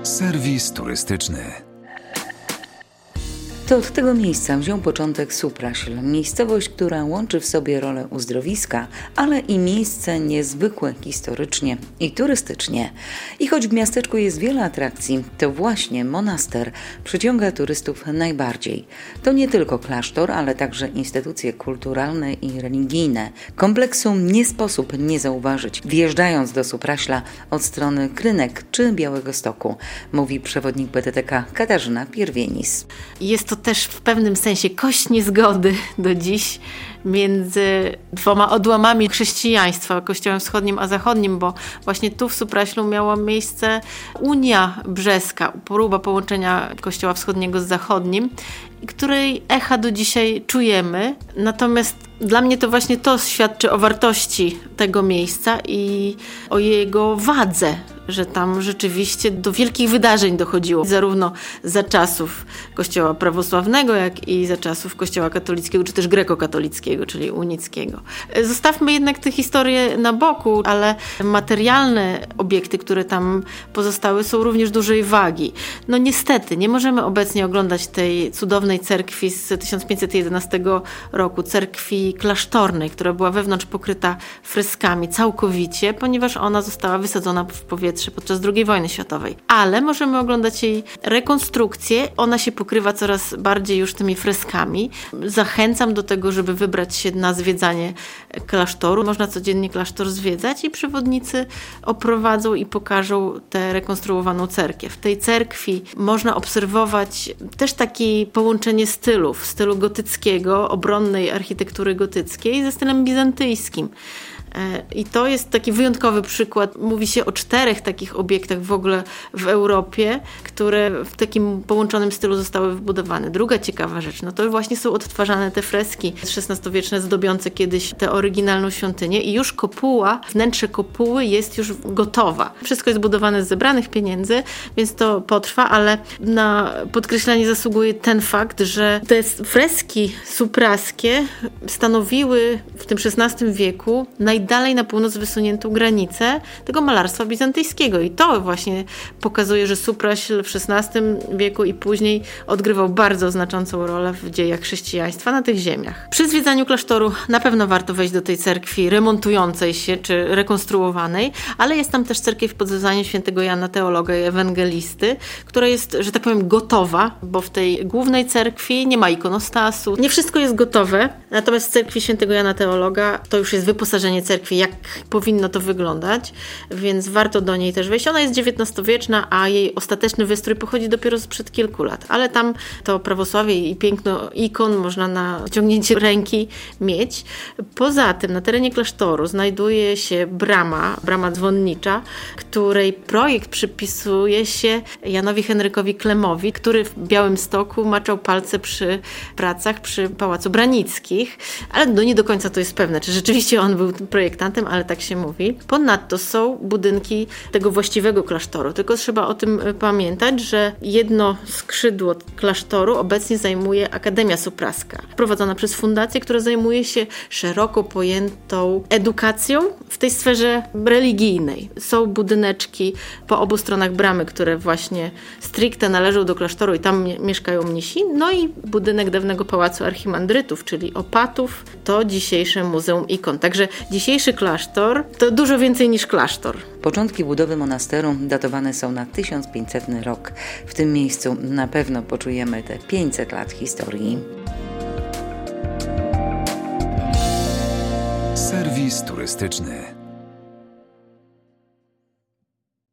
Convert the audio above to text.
Serwis turystyczny. To od tego miejsca wziął początek Supraśl, miejscowość, która łączy w sobie rolę uzdrowiska, ale i miejsce niezwykłe historycznie i turystycznie. I choć w miasteczku jest wiele atrakcji, to właśnie monaster przyciąga turystów najbardziej. To nie tylko klasztor, ale także instytucje kulturalne i religijne. Kompleksu nie sposób nie zauważyć, wjeżdżając do Supraśla od strony Krynek czy Białegostoku, mówi przewodnik PTTK Katarzyna Pierwienis. Jest to też w pewnym sensie kość niezgody do dziś między dwoma odłamami chrześcijaństwa, Kościołem Wschodnim a Zachodnim, bo właśnie tu w Supraślu miała miejsce Unia Brzeska, próba połączenia Kościoła Wschodniego z Zachodnim, której echa do dzisiaj czujemy. Natomiast dla mnie to właśnie to świadczy o wartości tego miejsca i o jego wadze, że tam rzeczywiście do wielkich wydarzeń dochodziło, zarówno za czasów Kościoła prawosławnego, jak i za czasów Kościoła katolickiego, czy też grekokatolickiego, czyli unickiego. Zostawmy jednak tę historię na boku, ale materialne obiekty, które tam pozostały, są również dużej wagi. No niestety, nie możemy obecnie oglądać tej cudownej cerkwi z 1511 roku, cerkwi klasztornej, która była wewnątrz pokryta freskami całkowicie, ponieważ ona została wysadzona w powietrze podczas II wojny światowej. Ale możemy oglądać jej rekonstrukcję. Ona się pokrywa coraz bardziej już tymi freskami. Zachęcam do tego, żeby wybrać się na zwiedzanie klasztoru. Można codziennie klasztor zwiedzać i przewodnicy oprowadzą i pokażą tę rekonstruowaną cerkiew. W tej cerkwi można obserwować też takie połączenie stylów, stylu gotyckiego, obronnej architektury gotyckiej ze stylem bizantyjskim. I to jest taki wyjątkowy przykład. Mówi się o 4 takich obiektach w ogóle w Europie, które w takim połączonym stylu zostały wybudowane. Druga ciekawa rzecz, no to właśnie są odtwarzane te freski XVI-wieczne zdobiące kiedyś tę oryginalną świątynię i już kopuła, wnętrze kopuły jest już gotowa. Wszystko jest budowane z zebranych pieniędzy, więc to potrwa, ale na podkreślenie zasługuje ten fakt, że te freski supraskie stanowiły w tym XVI wieku najdalej na północ wysuniętą granicę tego malarstwa bizantyjskiego. I to właśnie pokazuje, że Supraśl w XVI wieku i później odgrywał bardzo znaczącą rolę w dziejach chrześcijaństwa na tych ziemiach. Przy zwiedzaniu klasztoru na pewno warto wejść do tej cerkwi remontującej się czy rekonstruowanej, ale jest tam też cerkiew pod wezwaniem świętego Jana Teologa i Ewangelisty, która jest, że tak powiem, gotowa, bo w tej głównej cerkwi nie ma ikonostasu. Nie wszystko jest gotowe, natomiast w cerkwi świętego Jana Teologa to już jest wyposażenie cerkwi, jak powinno to wyglądać, więc warto do niej też wejść. Ona jest XIX-wieczna, a jej ostateczny wystrój pochodzi dopiero sprzed kilku lat, ale tam to prawosławie i piękno ikon można na wyciągnięcie ręki mieć. Poza tym na terenie klasztoru znajduje się brama dzwonnicza, której projekt przypisuje się Janowi Henrykowi Klemowi, który w Białymstoku maczał palce przy pracach przy Pałacu Branickich, ale nie do końca to jest pewne, czy rzeczywiście on był projektantem, ale tak się mówi. Ponadto są budynki tego właściwego klasztoru, tylko trzeba o tym pamiętać, że jedno skrzydło klasztoru obecnie zajmuje Akademia Supraska, prowadzona przez fundację, która zajmuje się szeroko pojętą edukacją w tej sferze religijnej. Są budyneczki po obu stronach bramy, które właśnie stricte należą do klasztoru i tam mieszkają mnisi. No i budynek dawnego Pałacu Archimandrytów, czyli opatów, to dzisiejsze Muzeum Ikon. Także dzisiejszy klasztor to dużo więcej niż klasztor. Początki budowy monasteru datowane są na 1500 rok. W tym miejscu na pewno poczujemy te 500 lat historii. Serwis turystyczny.